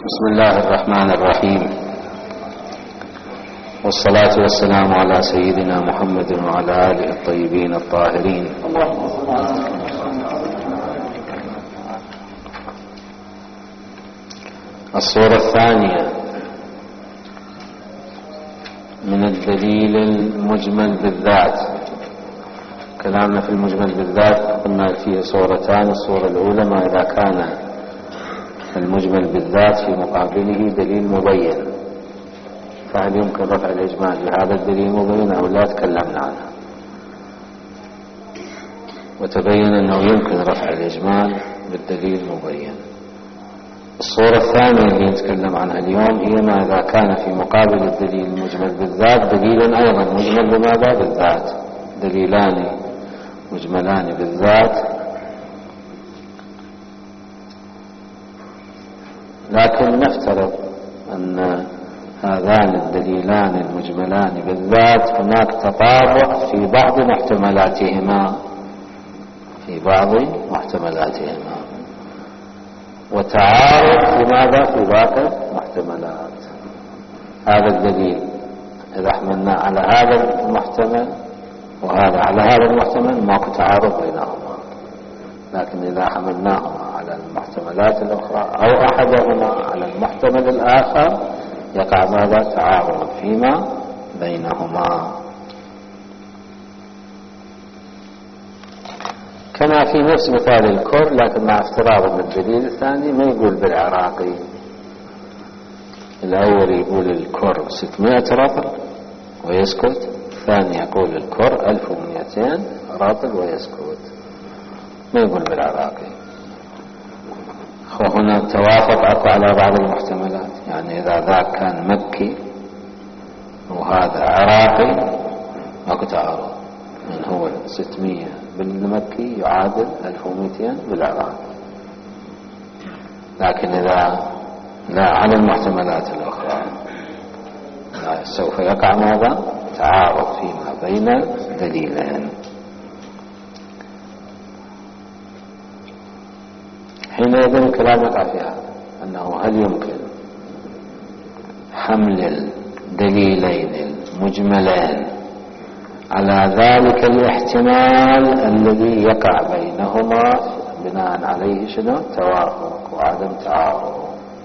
بسم الله الرحمن الرحيم، والصلاة والسلام على سيدنا محمد وعلى آله الطيبين الطاهرين. الصورة الثانية من الدليل المجمل بالذات. كلامنا في المجمل بالذات قلنا فيه صورتان. الصورة الأولى ما إذا كان المجمل بالذات في مقابله دليل مبين، فهل يمكن رفع الإجمال بهذا الدليل المبين أو لا؟ تكلمنا عنها وتبين أنه يمكن رفع الإجمال بالدليل المبين. الصورة الثانية اللي نتكلم عنها اليوم هي ما إذا كان في مقابل الدليل المجمل بالذات دليل أيضا مجمل بماذا؟ بالذات. دليلان مجملان بالذات، لكن نفترض أن هذان الدليلان المجملان بالذات هناك تطابق في بعض محتملاتهما، وتعارض في ماذا؟ في باقي المحتملات. هذا الدليل إذا حملنا على هذا المحتمل وهذا على هذا المحتمل ماكو تعارض بينهما، لكن إذا حملناهما على المحتملات الأخرى أو أحدهما على المحتمل الآخر يقع ماذا؟ تعارض فيما بينهما. كما في نفس مثال الكر، لكن مع افتراض أن الدليل الثاني ما يقول بالعراقي. الأول يقول الكر 600 رطل ويسكت، الثاني يقول الكر 1200 رطل ويسكت، ما يقول بالعراقي. وهنا توافق أكو على بعض المحتملات، يعني إذا ذاك كان مكي وهذا عراقي ماكو تعارض، من هو 600 بالمكي يعادل 1200 بالعراقي. لكن إذا لا على المحتملات الأخرى سوف يقع ماذا؟ تعارض فيما بين الدليلين. حينئذ الكلام يقع في هذا، أنه هل يمكن حمل الدليلين المجملين على ذلك الاحتمال الذي يقع بينهما بناء عليه شنو؟ توافق وعدم تعارض.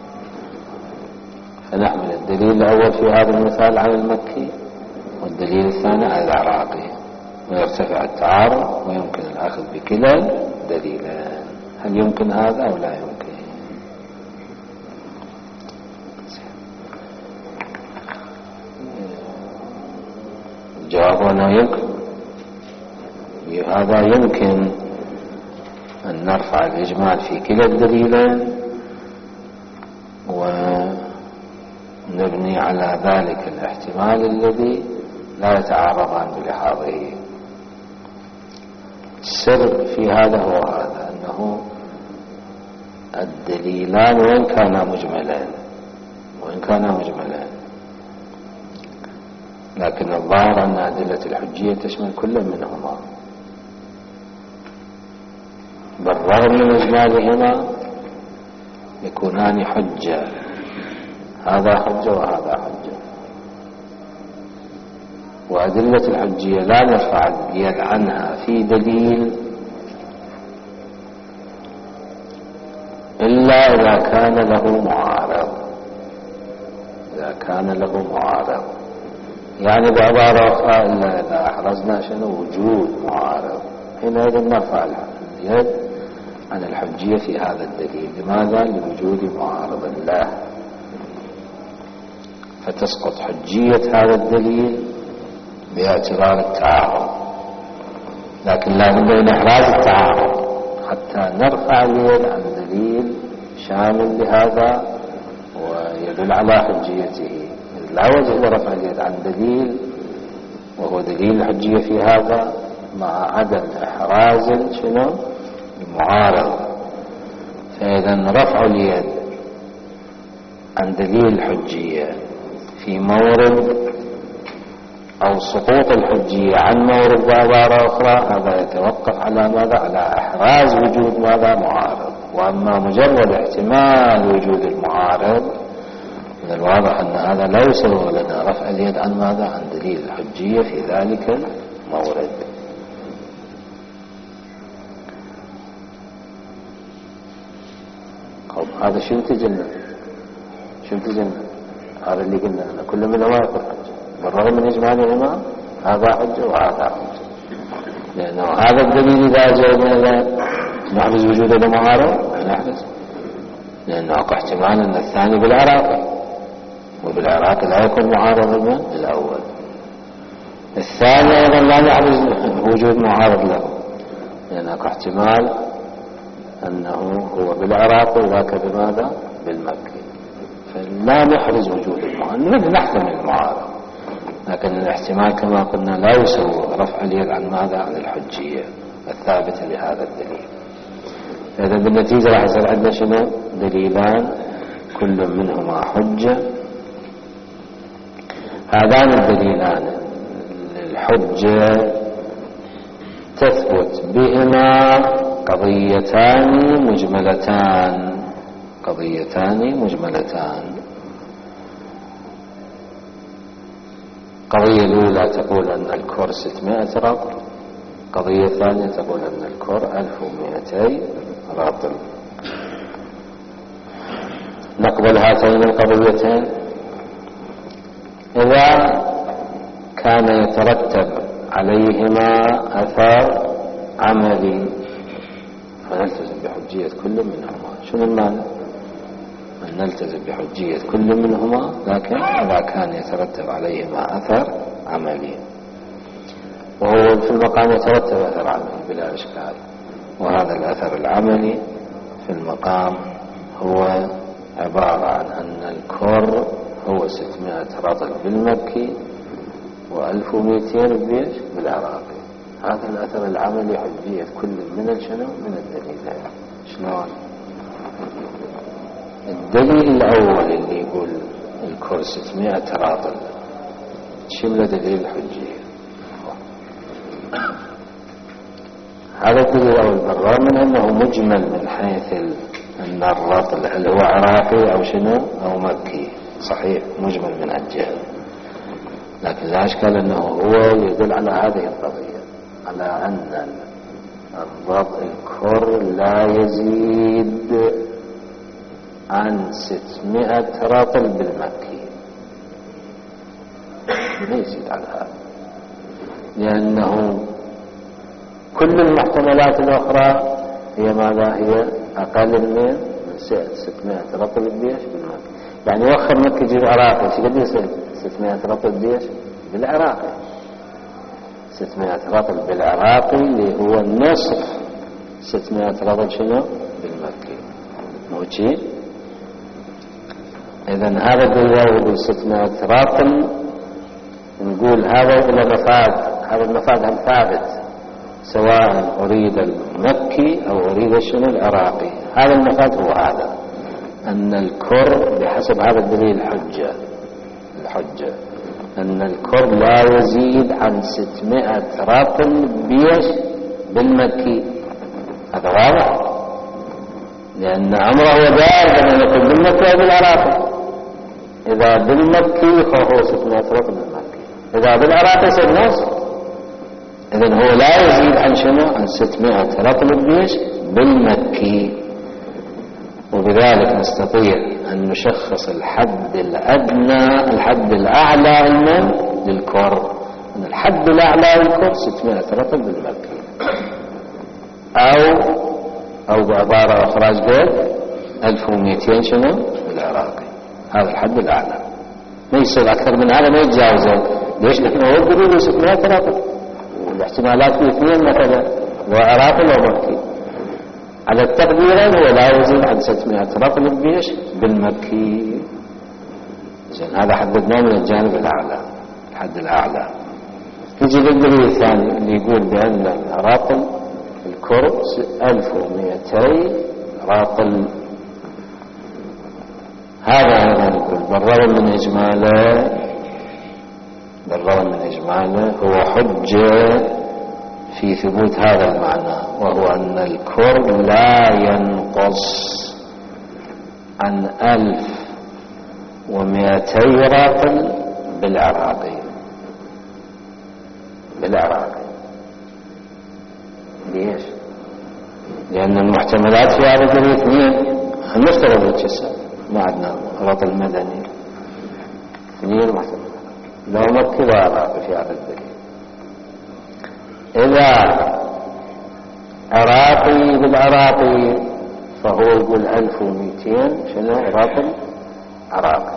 فنحمل الدليل الأول في هذا المثال على المكي والدليل الثاني على العراقي، ويرتفع التعارض ويمكن الأخذ بكلا الدليلين. هل يمكن هذا أو لا يمكن؟ الجواب أنه يمكن. هذا يمكن أن نرفع الإجمال في كلا الدليلين ونبني على ذلك الاحتمال الذي لا يتعارضان بلحاظه. السر في هذا هو هذا، أنه الدليلان وإن كانا مجملين لكن الظاهر أن أدلة الحجية تشمل كل منهما بالرغم من إجمالهما، يكونان حجة، هذا حجة وهذا حجة. وأدلة الحجية لا نرفع اليد عنها في دليل إلا إذا كان له معارض، يعني بعبارة أخرى إلا إذا أحرزنا شنو؟ وجود معارض. حينئذ نرفع اليد عن الحجية في هذا الدليل. لماذا؟ لوجود معارض له، فتسقط حجية هذا الدليل باعتبار التعارض. لكن لا بد من إحراز التعارض حتى نرفع اليد عن دليل شامل لهذا ويدل على حجيته. لا وجه لرفع اليد عن دليل وهو دليل الحجية في هذا مع عدم إحراز شنو؟ المعارض. فإذا رفع اليد عن دليل الحجية في مورد أو سقوط الحجية عن مورد بعبارة أخرى، هذا يتوقف على ماذا؟ على إحراز وجود ماذا؟ معارض. وأما مجرد احتمال وجود المعارض من الواضح أن هذا لا يسوغ لنا رفع اليد عن ماذا؟ عن دليل الحجية في ذلك المورد. هذا شو ينتج لنا؟ هذا اللي قلنا أن كل من ما يقول حجة بالرغم من إجمالهما، هذا حجة وهذا حجة، لأنه هذا الدليل إذا جاءنا نحرز وجود المعارض نحرز، لأنه أقع احتمال أن الثاني بالعراقي، وبالعراقي لا يكون معارض من الأول. الثاني أيضا لا نحرز وجود معارض له، لأن أقع احتمال أنه هو بالعراقي وذاك بماذا؟ بالمكي، فلا نحرز وجود المعارض، نحتمل المعارض، لكن الاحتمال كما قلنا لا يسوي رفع اليد عن ماذا؟ عن الحجية الثابتة لهذا الدليل. إذا بالنتيجة راح يصير عندنا شنو؟ دليلان كل منهما حجة. هذان الدليلان للحجة تثبت بهما قضيتان مجملتان. القضية الأولى تقول أن الكور 600 رطل، القضية الثانية تقول أن الكور 1200 رطل. نقبل هاتين القضيتين إذا كان يترتب عليهما أثر عملي فنلتزم بحجية كل منهما. شنو المعنى؟ أن نلتزم بحجية كل منهما، لكن إذا كان يترتب عليهما أثر عملي، وهو في المقام يترتب أثر عملي بلا إشكال، وهذا الأثر العملي في المقام هو عبارة عن أن الكور هو 600 رطل بالمكي و1200 بيش بالعراقي. هذا الأثر العملي حجية كل من الشنو؟ من الدليلين. شلون؟ الدليل الأول اللي يقول الكور 600 رطل شمل دليل الحجية، هذا الدليل الأول بالرغم من أنه مجمل من حيث أن الرطل هل هو عراقي أو شنو أو مكي، صحيح مجمل من الجهة، لكن لا أشكال أنه هو يدل على هذه القضية، على أن الكور لا يزيد عن 600 رطل بالمكي، لا يزيد عن هذا، لأنه كل المحتملات الأخرى هي ماذا؟ هي أقل من 600 رطل بيش بالمكي. يعني يوخر مكي يجيب عراقي، ايش قد يصير 600 رطل بيش بالعراقي؟ 600 رطل بالعراقي اللي هو نصف 600 رطل شنو بالمكي، مو شيء. إذن هذا الدليل يقول 600 رطل، نقول هذا إلى مفاد، هذا المفاد هم ثابت سواء أريد المكي أو أريد شنو العراقي. هذا المفاد هو هذا، أن الكر بحسب هذا الدليل الحجة أن الكر لا يزيد عن 600 رطل بيش بالمكي. هذا واضح، لأن أمره دار أن يكون بالمكي أو بالعراقي. إذا بالمكي فهو 600 رطل بالمكي، إذا بالعراقي يصير نصف. إذن هو لا يزيد عن شنو؟ عن 600 رطل بيش بالمكي. وبذلك نستطيع أن نشخص الحد الأدنى الحد الأعلى للكور، أن الحد الأعلى للكور 600 رطل بالمكي، أو بعبارة أخرى قد 1200 شنو بالعراقي. هذا الحد الأعلى، ما يصير أكثر من هذا، ما يتجاوزه. ليش؟ نحن نقول 600 رطل، والاحتمالات في اثنين مثلا، وعراقي ومكي. على التقديرين هو لا يزيد عن 600 رطل بيش بالمكي. زين، هذا حددناه من الجانب الأعلى، الحد الأعلى. يجي للدليل الثاني اللي يقول بأن رطل الكر 1200 رطل. هذا أيضا يقول بالرغم من إجماله هو حجة في ثبوت هذا المعنى، وهو أن الكر لا ينقص عن 1200 رطل بالعراقي. ليش؟ لأن المحتملات في هذا الدليل اثنين. هنفترض الجسم ما عندنا رطل مدني، اثنين محتملات لو مكي وعراقي في هذا الدليل. إذا عراقي بالعراقي فهو يقول 1200 شنو رطل عراقي.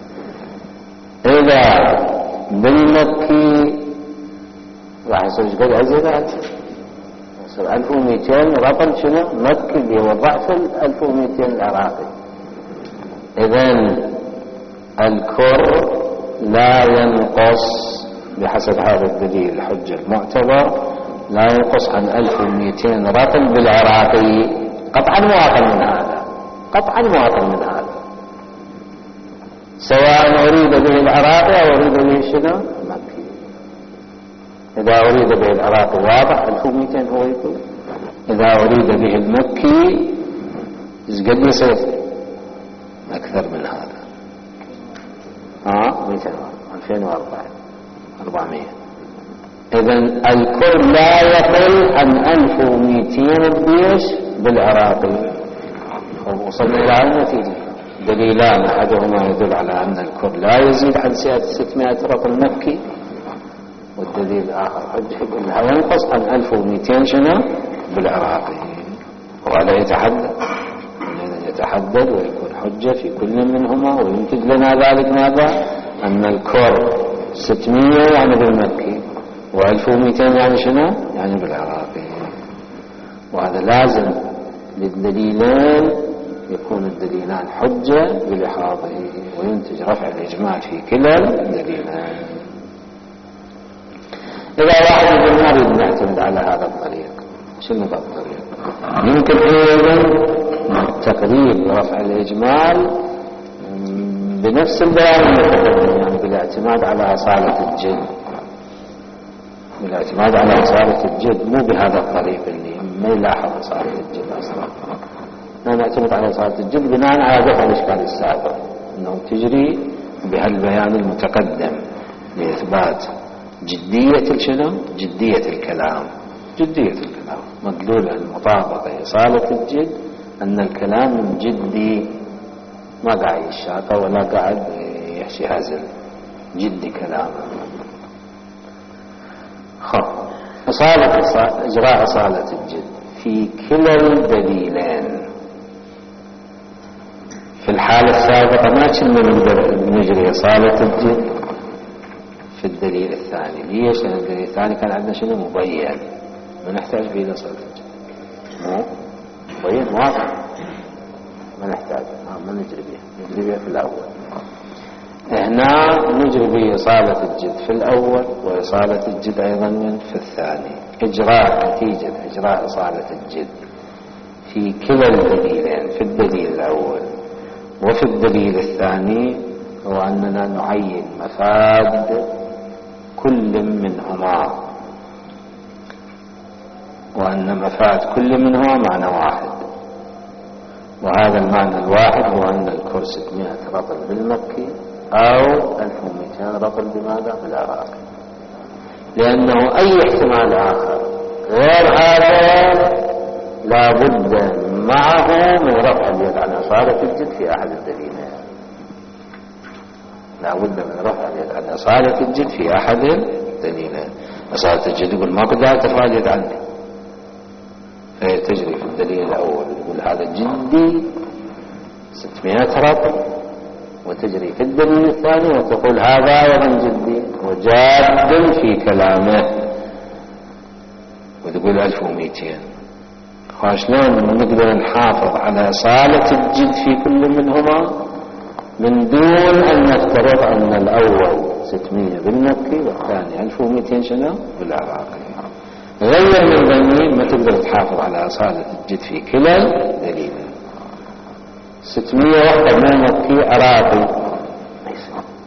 إذا بالمكي راح يصير قد أزيد، يصير 1200 رطل شنو مكي اللي هو ضعف 1200 العراقي. إذن الكر لا ينقص بحسب هذا الدليل الحجة المعتبر، لا ينقص عن 1200 رطل بالعراقي. قطعا معطل من هذا، قطعا معطل من هذا، سواء أريد به العراقي أو أريد به شنو مكي. إذا أريد به العراقي واضح 1200 هو يقول. إذا أريد به المكي قد يصير أكثر من هذا، 2400. إذن الكر لا يقل عن 1200 بيش بالعراقي. وصلنا إلى النتيجة دليلان، أحدهما يدل على أن الكر لا يزيد عن 600 رطل مكي، والدليل الآخر حجة يقول لا ينقص عن 1200 شنو بالعراقي. وهذا يتحدد ويكون حجة في كل منهما، وينتج لنا ذلك ماذا؟ أن الكر 600 يعني بالمكي، و1200 يعني شنو يعني بالعراقي. وهذا لازم للدليلين يكون الدليلان حجة بلحاظه، وينتج رفع الإجماع في كلا الدليلين. إذا واحد يقول ما نريد نعتمد على هذا الطريق، شنو هذا الطريق؟ يمكن أيضا تقريب رفع الإجمال بنفس البيان المتقدم، يعني بالاعتماد على أصالة الجد، بالاعتماد على أصالة الجد، مو بهذا الطريق اللي ما يلاحظ أصالة الجد أصلا. نعتمد على أصالة الجد بناء على دفع الإشكال السابق، أنه تجري بهالبيان المتقدم لإثبات جدية شنو؟ جدية الكلام. مدلول المطابقة إصالة الجد أن الكلام جدي، ما قاعد يشاطر ولا قاعد يحشي هزل، جدي كلامه. إجراء أصالة الجد في كلا الدليلين. في الحالة السابقة ما كنا نقدر نجري أصالة الجد في الدليل الثاني. ليش؟ لأن الدليل الثاني كان عندنا شنو مبين، ما نحتاج فيه لأصالة الجد، مو مبين واضح، ما نحتاج، ما نجري بها في الأول. هنا نجري به إصالة الجد في الأول، وإصالة الجد أيضا في الثاني. نتيجة إجراء إصالة الجد في كلا الدليلين، في الدليل الأول وفي الدليل الثاني، هو أننا نعين مفاد كل منهما، وأن مفاد كل منهما معنى واحد. وهذا المعنى الواحد هو أن الكر 600 رطل بالمكي أو 1200 رطل بماذا؟ بالعراقي. لأنه أي احتمال آخر غير هذا لا بد معه من رفع اليد عن أصالة الجد في أحد الدليلين. لا بد من رفع اليد عن أصالة الجد في أحد الدليلين. أصالة الجد يقول ما قدرت ترفع اليد عني، فهي تجري في الدليل الأول يقول هذا جدي 600 رطل، وتجري في الدليل الثاني وتقول هذا أيضا جدي وجاد في كلامه، وتقول 1200. شلون نقدر نحافظ على أصالة الجد في كل منهما من دون أن نفترض أن الأول 600 بالمكي والثاني 1200 شنو بالعراقي؟ غير من ذنين ما تقدر تحافظ على أصالة الجد في كلا دليل. 600 وحدة من مكي عراقي،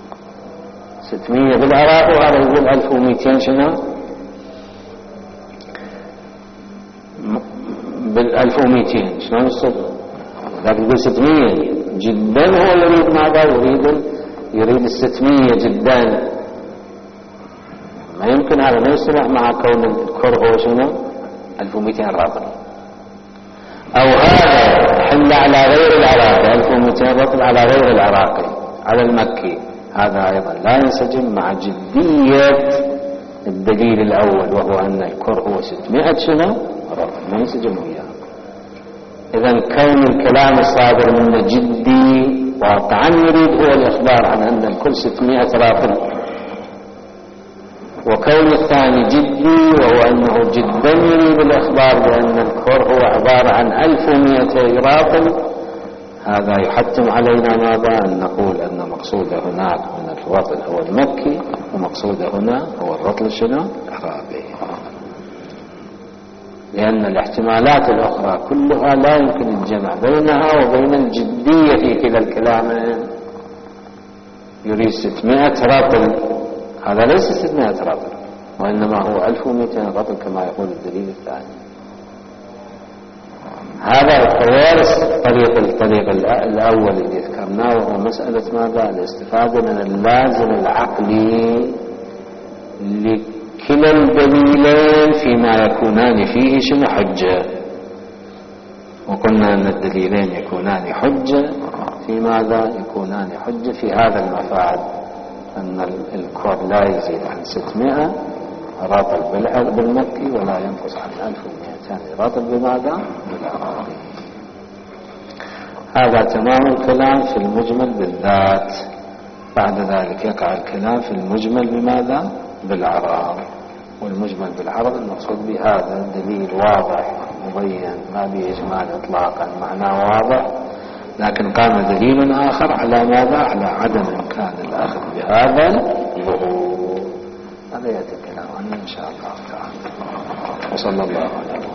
600 بالعراقي، وهذا يقول 1200 شنو 1200 شلون الصدق؟ ذاك يقول 600 جدا، هو يريد ماذا؟ يريد 600 جدا. ما يمكن هذا، ما يصلح مع كون الكره هو شنو 1200 رطل، او هذا حل على غير العراقي 1200 رطل على غير العراقي على المكي، هذا ايضا لا ينسجم مع جدية الدليل الاول، وهو ان الكره هو 600 شنو رطل، ما ينسجم وياه. اذا كون الكلام الصادر منه جدي واقعا يريد هو الاخبار عن ان الكل 600 رطل، وكون الثاني جدي وهو انه جدا يريد الاخبار بان الكر هو عبارة عن 1200 رطل، هذا يحتم علينا ماذا؟ ان نقول ان مقصوده هناك من الرطل هو المكي، ومقصوده هنا هو الرطل شنو العربي، لان الاحتمالات الاخرى كلها لا يمكن الجمع بينها وبين الجدية في كلا الكلامين. يريد 600 رطل، هذا ليس 600 رطل، وإنما هو 1200 رطل كما يقول الدليل الثاني. هذا كوارث الطريق الأول اللي ذكرناه، وهو مسألة ماذا؟ الاستفادة من اللازم العقلي لكلا الدليلين فيما يكونان فيه شنو حجة. وقلنا أن الدليلين يكونان حجة في ماذا؟ يكونان حجة في هذا المفعل، أن الكور لا يزيد عن 600 رطل بالمكي ولا ينقص عن 1200 رطل بماذا؟ بالعراقي. هذا تمام الكلام في المجمل بالذات. بعد ذلك يقع الكلام في المجمل بماذا؟ بالعرض. والمجمل بالعرض المقصود بهذا دليل واضح مبين ما به إجمال إطلاقا، معناه واضح، لكن قام دليل آخر على ماذا؟ على عدم إمكان الأخذ بهذا الظهور. هذا يأتي الكلام عنه إن شاء الله تعالى. وصلى الله عليه وسلم.